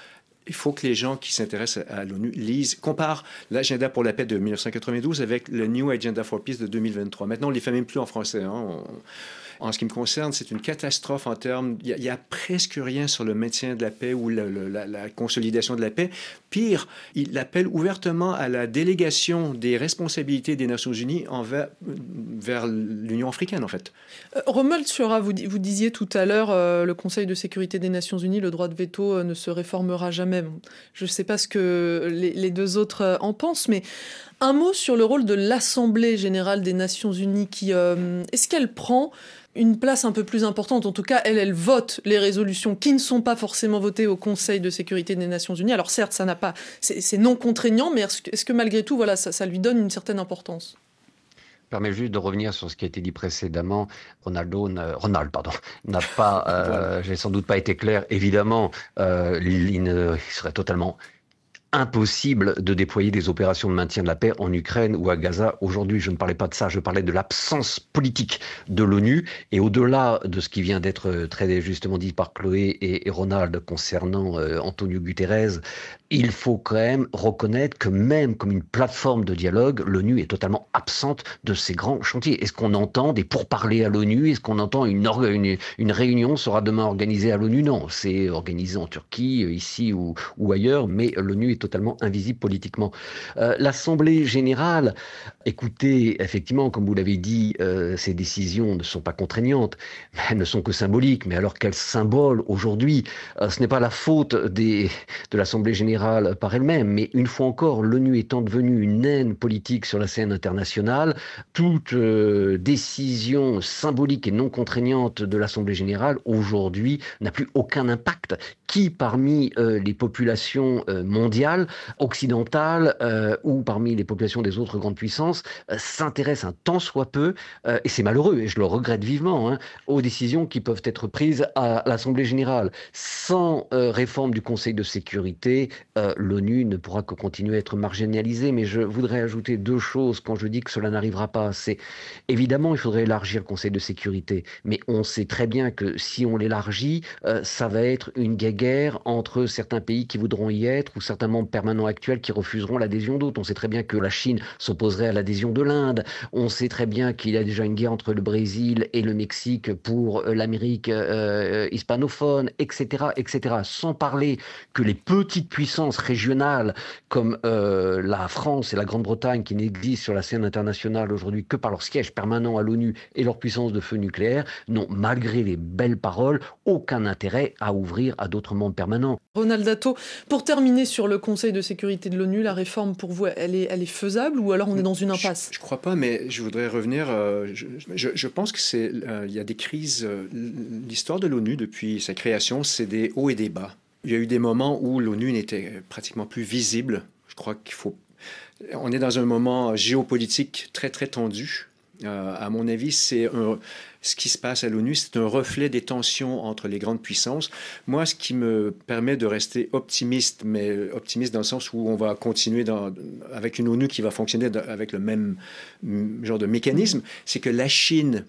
il faut que les gens qui s'intéressent à, à l'ONU lisent, comparent l'agenda pour la paix de dix-neuf cent quatre-vingt-douze avec le New Agenda for Peace de deux mille vingt-trois. Maintenant, on ne les fait même plus en français. Hein. On, En ce qui me concerne, c'est une catastrophe en termes... Il n'y a, a presque rien sur le maintien de la paix ou le, le, la, la consolidation de la paix. Pire, il appelle ouvertement à la délégation des responsabilités des Nations Unies envers, vers l'Union africaine, en fait. Euh, Romuald Siora, vous, vous disiez tout à l'heure, euh, le Conseil de sécurité des Nations Unies, le droit de veto euh, ne se réformera jamais. Je ne sais pas ce que les, les deux autres euh, en pensent, mais... Un mot sur le rôle de l'Assemblée générale des Nations Unies. Qui, euh, est-ce qu'elle prend une place un peu plus importante? En tout cas, elle, elle vote les résolutions qui ne sont pas forcément votées au Conseil de sécurité des Nations Unies. Alors certes, ça n'a pas, c'est, c'est non contraignant, mais est-ce que, est-ce que malgré tout, voilà, ça, ça lui donne une certaine importance? Permet juste de revenir sur ce qui a été dit précédemment. Ronaldo, Ronald, pardon, n'a pas, euh, voilà. J'ai sans doute pas été clair. Évidemment, euh, il, ne, il serait totalement impossible de déployer des opérations de maintien de la paix en Ukraine ou à Gaza aujourd'hui. Je ne parlais pas de ça, je parlais de l'absence politique de l'ONU. Et au-delà de ce qui vient d'être très justement dit par Chloé et, et Ronald concernant euh, Antonio Guterres, il faut quand même reconnaître que même comme une plateforme de dialogue, l'ONU est totalement absente de ces grands chantiers. Est-ce qu'on entend des pourparlers à l'ONU? Est-ce qu'on entend une, une, une réunion sera demain organisée à l'ONU? Non, c'est organisé en Turquie, ici ou, ou ailleurs, mais l'ONU est totalement invisible politiquement. Euh, L'Assemblée générale, écoutez, effectivement, comme vous l'avez dit, euh, ces décisions ne sont pas contraignantes, mais elles ne sont que symboliques. Mais alors quel symbole aujourd'hui? euh, Ce n'est pas la faute des, de l'Assemblée générale par elle-même, mais une fois encore, l'ONU étant devenue une naine politique sur la scène internationale, toute euh, décision symbolique et non contraignante de l'Assemblée générale, aujourd'hui, n'a plus aucun impact. Qui, parmi euh, les populations euh, mondiales, occidentales, euh, ou parmi les populations des autres grandes puissances, euh, s'intéresse un tant soit peu, euh, et c'est malheureux, et je le regrette vivement, hein, aux décisions qui peuvent être prises à l'Assemblée générale. Sans euh, réforme du Conseil de sécurité, Euh, l'ONU ne pourra que continuer à être marginalisée. Mais je voudrais ajouter deux choses quand je dis que cela n'arrivera pas. C'est évidemment, il faudrait élargir le Conseil de sécurité, mais on sait très bien que si on l'élargit, euh, ça va être une guéguerre entre certains pays qui voudront y être ou certains membres permanents actuels qui refuseront l'adhésion d'autres. On sait très bien que la Chine s'opposerait à l'adhésion de l'Inde. On sait très bien qu'il y a déjà une guerre entre le Brésil et le Mexique pour l'Amérique euh, hispanophone, et cetera, et cetera. Sans parler que les petites puissances régionales comme euh, la France et la Grande-Bretagne, qui n'existent sur la scène internationale aujourd'hui que par leur siège permanent à l'ONU et leur puissance de feu nucléaire, n'ont, malgré les belles paroles, aucun intérêt à ouvrir à d'autres membres permanents. Ronald Datto, pour terminer sur le Conseil de sécurité de l'ONU, la réforme pour vous, elle est, elle est faisable ou alors on est dans une impasse? Je ne crois pas, mais je voudrais revenir. Euh, je, je, je pense que c'est, euh, il y a des crises. Euh, l'histoire de l'ONU depuis sa création, c'est des hauts et des bas. Il y a eu des moments où l'ONU n'était pratiquement plus visible. Je crois qu'il faut... On est dans un moment géopolitique très, très tendu. Euh, à mon avis, c'est un... ce qui se passe à l'ONU, c'est un reflet des tensions entre les grandes puissances. Moi, ce qui me permet de rester optimiste, mais optimiste dans le sens où on va continuer dans... avec une ONU qui va fonctionner avec le même genre de mécanisme, c'est que la Chine,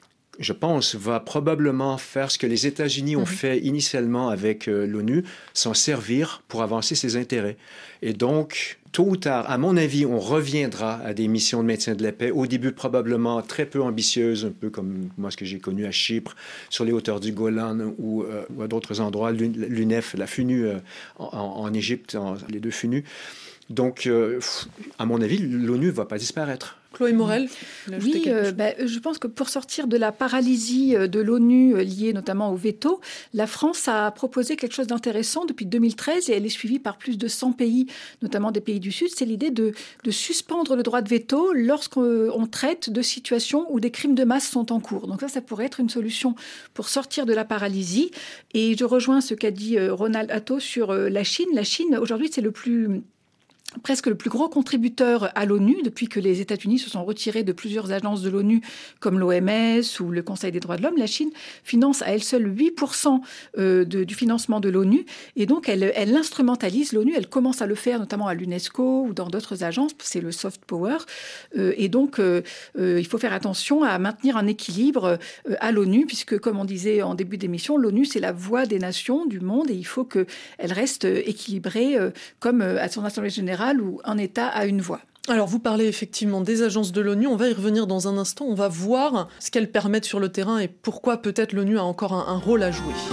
je pense, va probablement faire ce que les États-Unis ont fait initialement avec euh, l'ONU, s'en servir pour avancer ses intérêts. Et donc, tôt ou tard, à mon avis, on reviendra à des missions de maintien de la paix, au début probablement très peu ambitieuses, un peu comme moi ce que j'ai connu à Chypre, sur les hauteurs du Golan ou, euh, ou à d'autres endroits, l'U N E F, la FUNU euh, en, en Égypte, en, les deux FUNU. Donc, euh, à mon avis, l'ONU ne va pas disparaître. Chloé Morel, oui, euh, bah, je pense que pour sortir de la paralysie de l'ONU liée notamment au veto, la France a proposé quelque chose d'intéressant depuis deux mille treize et elle est suivie par plus de cent pays, notamment des pays du Sud. C'est l'idée de, de suspendre le droit de veto lorsqu'on traite de situations où des crimes de masse sont en cours. Donc ça, ça pourrait être une solution pour sortir de la paralysie. Et je rejoins ce qu'a dit Ronald Datto sur la Chine. La Chine, aujourd'hui, c'est le plus... presque le plus gros contributeur à l'ONU depuis que les États-Unis se sont retirés de plusieurs agences de l'ONU comme l'O M S ou le Conseil des droits de l'homme. La Chine finance à elle seule huit pour cent euh, de, du financement de l'ONU et donc elle, elle instrumentalise l'ONU. Elle commence à le faire notamment à l'UNESCO ou dans d'autres agences. C'est le soft power. Euh, et donc euh, euh, il faut faire attention à maintenir un équilibre euh, à l'ONU puisque, comme on disait en début d'émission, l'ONU c'est la voix des nations du monde et il faut qu'elle reste équilibrée euh, comme euh, à son Assemblée générale où un État a une voix. Alors vous parlez effectivement des agences de l'ONU, on va y revenir dans un instant, on va voir ce qu'elles permettent sur le terrain et pourquoi peut-être l'ONU a encore un, un rôle à jouer.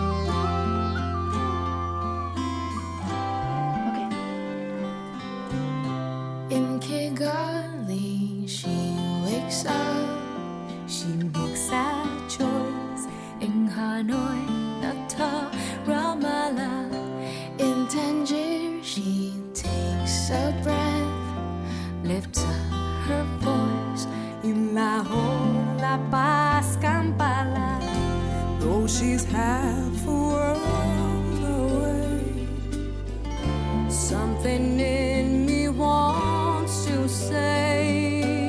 In Kigali, she wakes up, she makes a choice. In Hanoi, Natal, Ramallah, in Tangier, she takes a breath, lifts up her voice. In Lahore, La Paz, Kampala, though she's half a world away, something in me wants to say,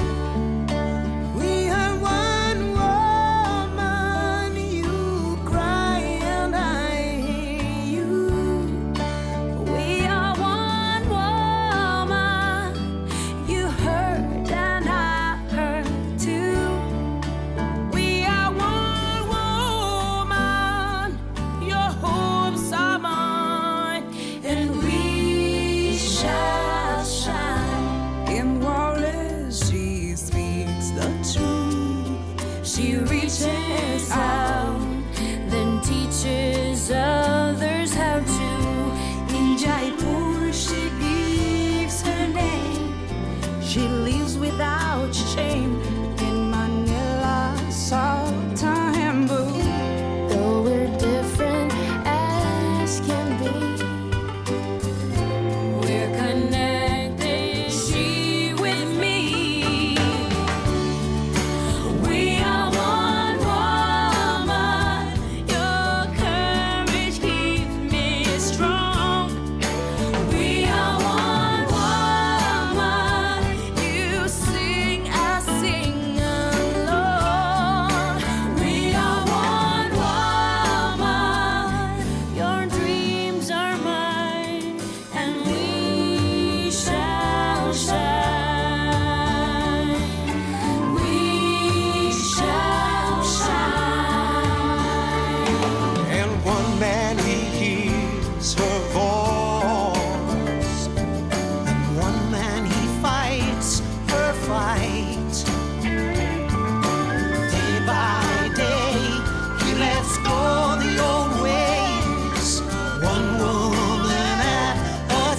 we are one woman, you cry and I hear you. We are one woman, you hurt and I hurt too. We are one woman, your hopes are mine, and we shall shine. In Wallace, she speaks the truth. She reaches out, then teaches others how to. In Jaipur, she gives her name. She lives without shame. In Manila, Sultan Boo. Though we're different as can be, we're connected, she with me. We are one woman, your courage keeps me strong. We are one woman, you sing, I sing along. We are one woman, your dreams are mine, and we shall shine. We shall shine. And one man he hears her voice, and one man he fights her fight. Day by day he lets go the old ways, one woman at a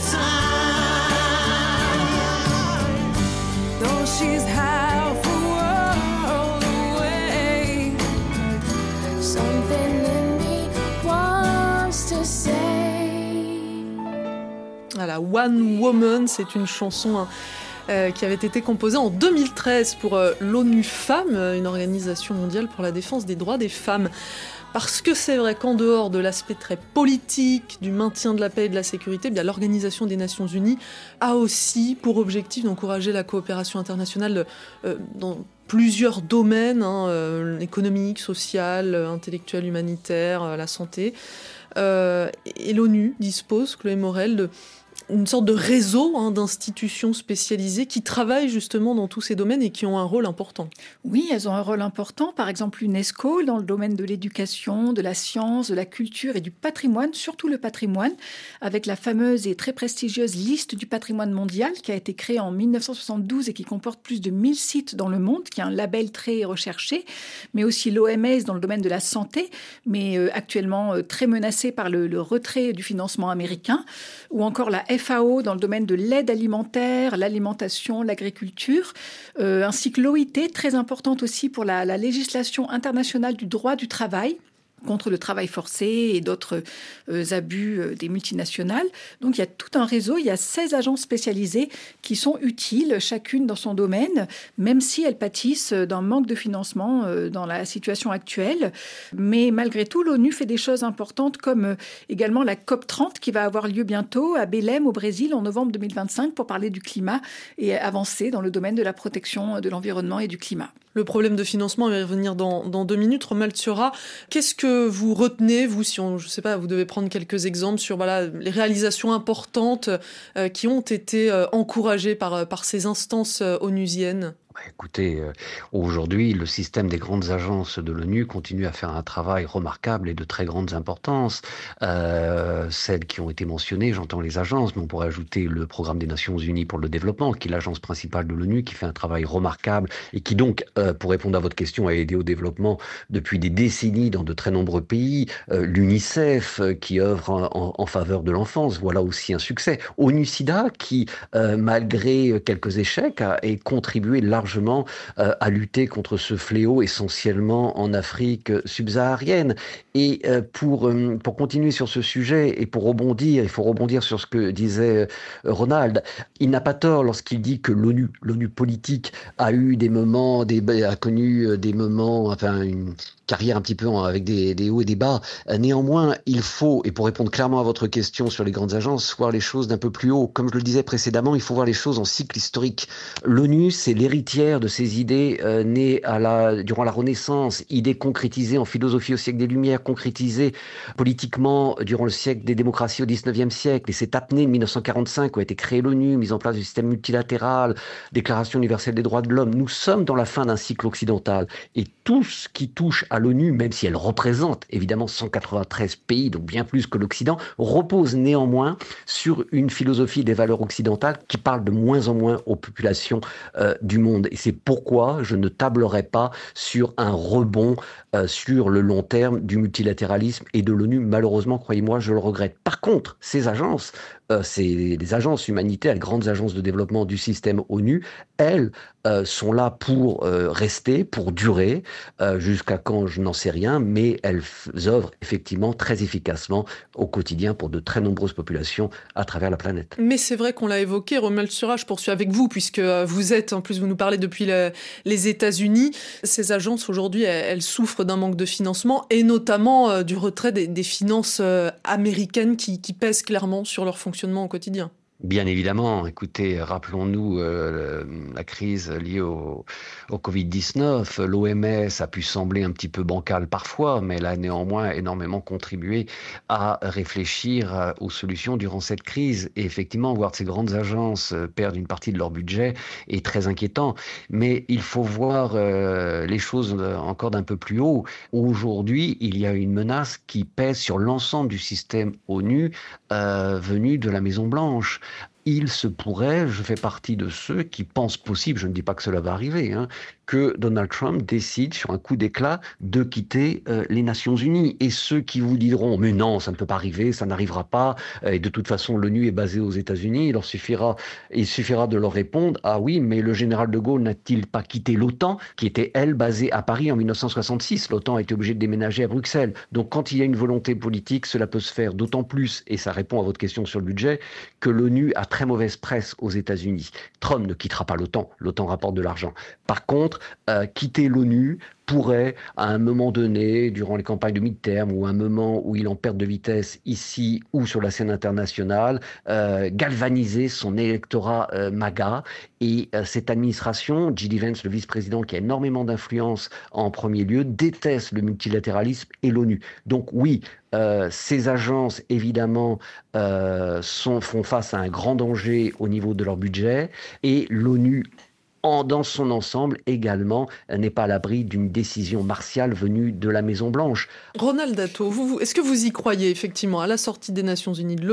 time. Though she's half a world away, something in me wants to say. Voilà, One Woman, c'est une chanson hein, euh, qui avait été composée en deux mille treize pour euh, l'ONU Femmes, une organisation mondiale pour la défense des droits des femmes. Parce que c'est vrai qu'en dehors de l'aspect très politique, du maintien de la paix et de la sécurité, eh bien, l'Organisation des Nations Unies a aussi pour objectif d'encourager la coopération internationale euh, dans plusieurs domaines, hein, euh, économique, social, intellectuel, humanitaire, euh, la santé. Euh, et l'ONU dispose, Chloé Morel, de une sorte de réseau hein, d'institutions spécialisées qui travaillent justement dans tous ces domaines et qui ont un rôle important. Oui, elles ont un rôle important. Par exemple, l'UNESCO, dans le domaine de l'éducation, de la science, de la culture et du patrimoine, surtout le patrimoine, avec la fameuse et très prestigieuse liste du patrimoine mondial qui a été créée en mille neuf cent soixante-douze et qui comporte plus de mille sites dans le monde, qui est un label très recherché, mais aussi l'O M S dans le domaine de la santé, mais euh, actuellement euh, très menacé par le, le retrait du financement américain, ou encore la F A O dans le domaine de l'aide alimentaire, l'alimentation, l'agriculture, euh, ainsi que l'O I T, très importante aussi pour la, la législation internationale du droit du travail. contre le travail forcé et d'autres euh, abus euh, des multinationales. Donc il y a tout un réseau, il y a seize agences spécialisées qui sont utiles, chacune dans son domaine, même si elles pâtissent d'un manque de financement euh, dans la situation actuelle. Mais malgré tout, l'ONU fait des choses importantes comme euh, également la COP trente qui va avoir lieu bientôt à Belém au Brésil en novembre deux mille vingt-cinq pour parler du climat et avancer dans le domaine de la protection de l'environnement et du climat. Le problème de financement, on va y revenir dans, dans deux minutes. Romuald Thiora, qu'est-ce que vous retenez, vous, si on, je sais pas, vous devez prendre quelques exemples sur voilà, les réalisations importantes euh, qui ont été euh, encouragées par, par ces instances euh, onusiennes? Écoutez, euh, aujourd'hui, le système des grandes agences de l'ONU continue à faire un travail remarquable et de très grande importance. Euh, celles qui ont été mentionnées, j'entends les agences, mais on pourrait ajouter le Programme des Nations Unies pour le développement, qui est l'agence principale de l'ONU, qui fait un travail remarquable et qui donc, euh, pour répondre à votre question, a aidé au développement depuis des décennies dans de très nombreux pays. Euh, L'UNICEF, euh, qui œuvre en, en, en faveur de l'enfance, voilà aussi un succès. ONU-SIDA, qui, euh, malgré quelques échecs, a, a contribué largement largement euh, à lutter contre ce fléau essentiellement en Afrique subsaharienne. Et euh, pour, euh, pour continuer sur ce sujet et pour rebondir, il faut rebondir sur ce que disait euh, Ronald. Il n'a pas tort lorsqu'il dit que l'ONU, l'ONU politique a eu des moments, des, a connu des moments, enfin une carrière un petit peu avec des, des hauts et des bas. Néanmoins, il faut, et pour répondre clairement à votre question sur les grandes agences, voir les choses d'un peu plus haut. Comme je le disais précédemment, il faut voir les choses en cycle historique. L'ONU, c'est l'héritière de ces idées euh, nées à la, durant la Renaissance, idées concrétisées en philosophie au siècle des Lumières, concrétisées politiquement durant le siècle des démocraties au dix-neuvième siècle. Et c'est apnée de mille neuf cent quarante-cinq où a été créée l'ONU, mise en place du système multilatéral, Déclaration universelle des droits de l'homme. Nous sommes dans la fin d'un cycle occidental. Et tout ce qui touche à l'ONU, même si elle représente évidemment cent quatre-vingt-treize pays, donc bien plus que l'Occident, repose néanmoins sur une philosophie des valeurs occidentales qui parle de moins en moins aux populations euh, du monde. Et c'est pourquoi je ne tablerai pas sur un rebond euh, sur le long terme du multilatéralisme et de l'ONU. Malheureusement, croyez-moi, je le regrette. Par contre, ces agences, euh, ces, les agences humanitaires, les grandes agences de développement du système ONU, elles euh, sont là pour euh, rester, pour durer, euh, jusqu'à quand je n'en sais rien, mais elles œuvrent effectivement très efficacement au quotidien pour de très nombreuses populations à travers la planète. Mais c'est vrai qu'on l'a évoqué, Romuald Thiora, je poursuis avec vous, puisque vous êtes, en plus vous nous parlez depuis le, les États-Unis. Ces agences aujourd'hui, elles, elles souffrent d'un manque de financement, et notamment euh, du retrait des, des finances euh, américaines qui, qui pèsent clairement sur leur fonctionnement au quotidien. Bien évidemment, écoutez, rappelons-nous euh, la crise liée au, au covid dix-neuf. L'O M S a pu sembler un petit peu bancale parfois, mais elle a néanmoins énormément contribué à réfléchir euh, aux solutions durant cette crise. Et effectivement, voir ces grandes agences euh, perdre une partie de leur budget est très inquiétant. Mais il faut voir euh, les choses encore d'un peu plus haut. Aujourd'hui, il y a une menace qui pèse sur l'ensemble du système ONU euh, venu de la Maison-Blanche. Il se pourrait, je fais partie de ceux qui pensent possible, je ne dis pas que cela va arriver, hein, que Donald Trump décide sur un coup d'éclat de quitter euh, les Nations Unies. Et ceux qui vous diront « mais non, ça ne peut pas arriver, ça n'arrivera pas, et de toute façon l'ONU est basée aux États-Unis », il leur suffira, il suffira de leur répondre « ah oui, mais le général de Gaulle n'a-t-il pas quitté l'OTAN, qui était elle basée à Paris en mille neuf cent soixante-six ? L'OTAN a été obligée de déménager à Bruxelles. Donc quand il y a une volonté politique, cela peut se faire d'autant plus, et ça répond à votre question sur le budget, que l'ONU a très mauvaise presse aux États-Unis. Trump ne quittera pas l'OTAN, l'OTAN rapporte de l'argent. Par contre, euh, quitter l'ONU pourrait, à un moment donné, durant les campagnes de mi-terme ou un moment où il en perd de vitesse ici ou sur la scène internationale, euh, galvaniser son électorat euh, MAGA. Et euh, cette administration, J D Vance, le vice-président qui a énormément d'influence en premier lieu, déteste le multilatéralisme et l'ONU. Donc oui, euh, ces agences, évidemment, euh, sont, font face à un grand danger au niveau de leur budget, et l'ONU, En, dans son ensemble également, n'est pas à l'abri d'une décision martiale venue de la Maison-Blanche. Ronald Datto, vous, vous, est-ce que vous y croyez effectivement à la sortie des Nations Unies de l'ONU ?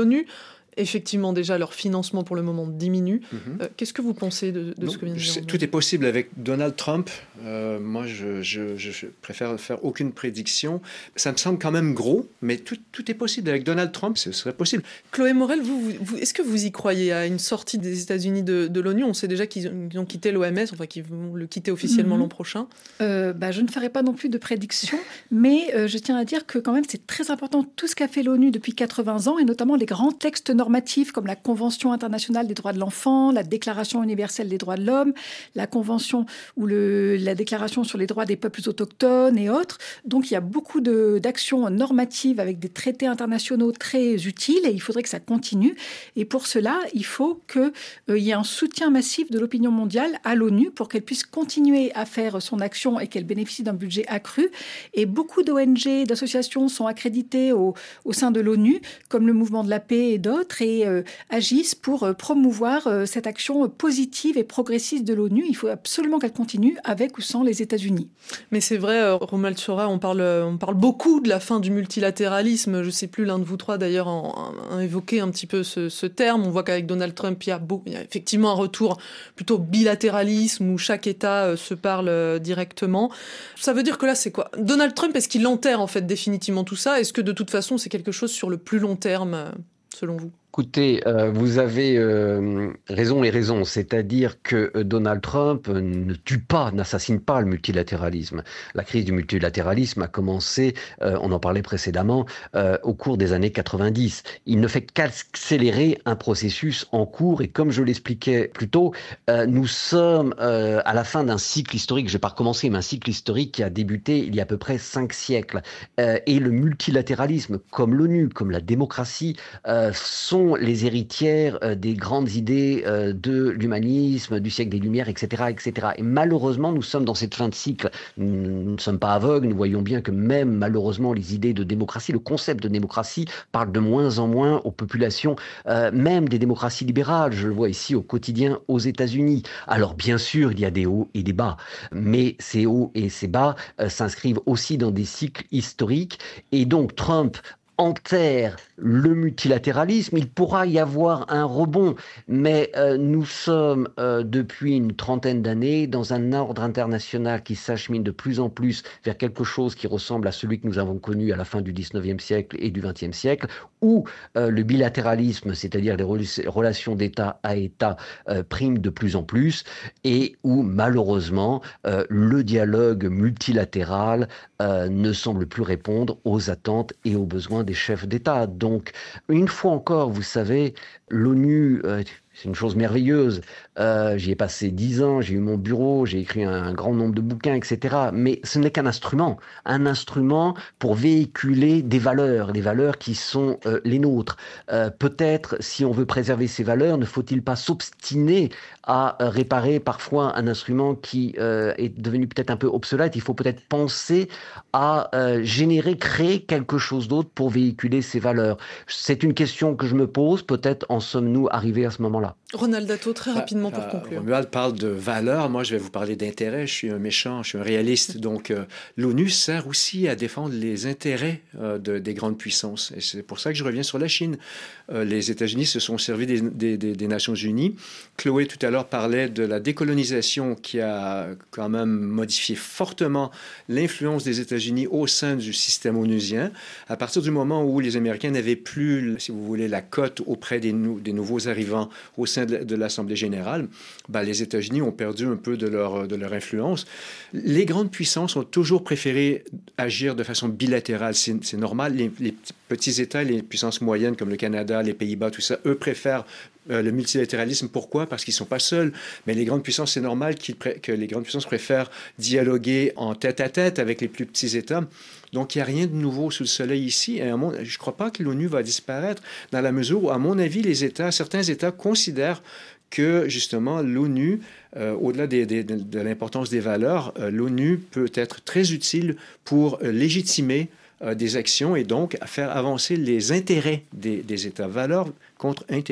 Effectivement, déjà, leur financement pour le moment diminue. Mhm. Euh, qu'est-ce que vous pensez de, de Non, ce que vient de dire c'est- Tout est possible avec Donald Trump. Euh, moi, je, je- je- je préfère faire aucune prédiction. Ça me semble quand même gros, mais tout, tout est possible. Avec Donald Trump, ce serait possible. Chloé Morel, vous, vous- vous- est-ce que vous y croyez à une sortie des États-Unis de, de l'ONU? On sait déjà qu'ils ont, qu'ils ont quitté l'O M S, enfin qu'ils vont le quitter officiellement Mhm. l'an prochain. Euh, bah, je ne ferai pas non plus de prédictions, mais euh, je tiens à dire que quand même c'est très important tout ce qu'a fait l'ONU depuis quatre-vingts ans, et notamment les grands textes normatifs comme la Convention internationale des droits de l'enfant, la Déclaration universelle des droits de l'homme, la Convention ou le, la Déclaration sur les droits des peuples autochtones et autres. Donc il y a beaucoup de- d'actions normatives avec des traités internationaux très utiles, et il faudrait que ça continue. Et pour cela, il faut qu'il y ait un soutien massif de l'opinion mondiale à l'ONU pour qu'elle puisse continuer à faire son action et qu'elle bénéficie d'un budget accru. Et beaucoup d'O N G, d'associations sont accréditées au, au sein de l'ONU, comme le Mouvement de la paix et d'autres, et euh, agissent pour euh, promouvoir euh, cette action positive et progressiste de l'ONU. Il faut absolument qu'elle continue avec ou sans les États-Unis. Mais c'est vrai, euh, Romuald Sura, on parle, euh, on parle beaucoup de la fin du multilatéralisme. Je ne sais plus, l'un de vous trois d'ailleurs a, a évoqué un petit peu ce, ce terme. On voit qu'avec Donald Trump, il y, a beau, il y a effectivement un retour plutôt bilatéralisme où chaque État euh, se parle euh, directement. Ça veut dire que là, c'est quoi? Donald Trump, est-ce qu'il enterre en fait définitivement tout ça? Est-ce que de toute façon, c'est quelque chose sur le plus long terme, euh, selon vous? Écoutez, euh, vous avez euh, raison et raison, c'est-à-dire que euh, Donald Trump euh, ne tue pas, n'assassine pas le multilatéralisme. La crise du multilatéralisme a commencé, euh, on en parlait précédemment, euh, au cours des années quatre-vingt-dix. Il ne fait qu'accélérer un processus en cours, et comme je l'expliquais plus tôt, euh, nous sommes euh, à la fin d'un cycle historique, je ne vais pas recommencer, mais un cycle historique qui a débuté il y a à peu près cinq siècles. Euh, et le multilatéralisme, comme l'ONU, comme la démocratie, euh, sont les héritières euh, des grandes idées euh, de l'humanisme, du siècle des Lumières, et cetera, et cetera. Et malheureusement, nous sommes dans cette fin de cycle. Nous, nous ne sommes pas aveugles, nous voyons bien que même malheureusement les idées de démocratie, le concept de démocratie parle de moins en moins aux populations, euh, même des démocraties libérales. Je le vois ici au quotidien aux États-Unis. Alors bien sûr, il y a des hauts et des bas, mais ces hauts et ces bas euh, s'inscrivent aussi dans des cycles historiques. Et donc Trump enterre le multilatéralisme, il pourra y avoir un rebond, mais euh, nous sommes euh, depuis une trentaine d'années dans un ordre international qui s'achemine de plus en plus vers quelque chose qui ressemble à celui que nous avons connu à la fin du dix-neuvième siècle et du vingtième siècle, où euh, le bilatéralisme, c'est-à-dire les rel- relations d'État à État, euh, priment de plus en plus, et où malheureusement euh, le dialogue multilatéral euh, ne semble plus répondre aux attentes et aux besoins des chefs d'État. Donc, une fois encore, vous savez, l'ONU, euh, c'est une chose merveilleuse. Euh, j'y ai passé dix ans, j'ai eu mon bureau, j'ai écrit un, un grand nombre de bouquins, et cetera. Mais ce n'est qu'un instrument, un instrument pour véhiculer des valeurs, des valeurs qui sont euh, les nôtres. Euh, peut-être, si on veut préserver ces valeurs, ne faut-il pas s'obstiner à euh, réparer parfois un instrument qui euh, est devenu peut-être un peu obsolète. Il faut peut-être penser à euh, générer, créer quelque chose d'autre pour véhiculer ces valeurs. C'est une question que je me pose. Peut-être en sommes-nous arrivés à ce moment-là. Ronald Dato, très rapidement pour Euh, conclure. Romuald parle de valeurs. Moi, je vais vous parler d'intérêts. Je suis un méchant, je suis un réaliste. Donc, euh, l'ONU sert aussi à défendre les intérêts euh, de, des grandes puissances. Et c'est pour ça que je reviens sur la Chine. Euh, les États-Unis se sont servis des, des, des, des Nations Unies. Chloé, tout à l'heure, parlait de la décolonisation qui a quand même modifié fortement l'influence des États-Unis au sein du système onusien. À partir du moment où les Américains n'avaient plus, si vous voulez, la cote auprès des, nou des nouveaux arrivants au sein de, de l'Assemblée générale, ben, les États-Unis ont perdu un peu de leur, de leur influence. Les grandes puissances ont toujours préféré agir de façon bilatérale. C'est normal. Les, les petits États, les puissances moyennes comme le Canada, les Pays-Bas, tout ça, eux préfèrent Euh, le multilatéralisme. Pourquoi? Parce qu'ils ne sont pas seuls. Mais les grandes puissances, c'est normal que les grandes puissances préfèrent dialoguer en tête-à-tête avec les plus petits États. Donc, il n'y a rien de nouveau sous le soleil ici. Et à mon, je ne crois pas que l'ONU va disparaître dans la mesure où, à mon avis, les États, certains États considèrent que, justement, l'ONU, euh, au-delà des, des, de, de l'importance des valeurs, euh, l'ONU peut être très utile pour euh, légitimer euh, des actions et donc faire avancer les intérêts des, des États. Valeurs contre intérêts.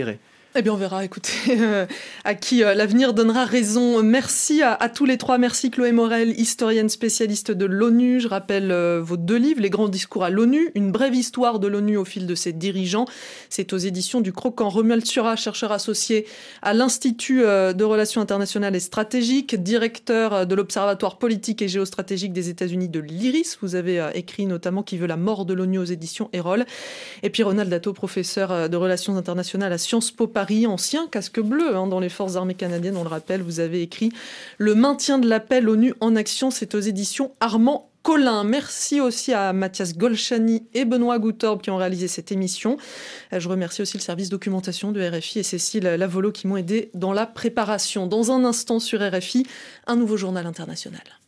Eh bien, on verra, écoutez, euh, à qui euh, l'avenir donnera raison. Merci à, à tous les trois. Merci Chloé Morel, historienne spécialiste de l'ONU. Je rappelle euh, vos deux livres, Les grands discours à l'ONU, une brève histoire de l'ONU au fil de ses dirigeants. C'est aux éditions du Croquant. Romuald Sura, chercheur associé à l'Institut euh, de relations internationales et stratégiques, directeur de l'Observatoire politique et géostratégique des États-Unis de l'IRIS. Vous avez euh, écrit notamment Qui veut la mort de l'ONU aux éditions Erol. Et puis Ronald Datto, professeur de relations internationales à Sciences Po Paris, ancien casque bleu hein, dans les forces armées canadiennes, on le rappelle. Vous avez écrit Le maintien de la paix, l'ONU en action, c'est aux éditions Armand Collin. Merci aussi à Mathias Golchani et Benoît Goutorbe qui ont réalisé cette émission. Je remercie aussi le service documentation de R F I et Cécile Lavolo qui m'ont aidé dans la préparation. Dans un instant sur R F I, un nouveau journal international.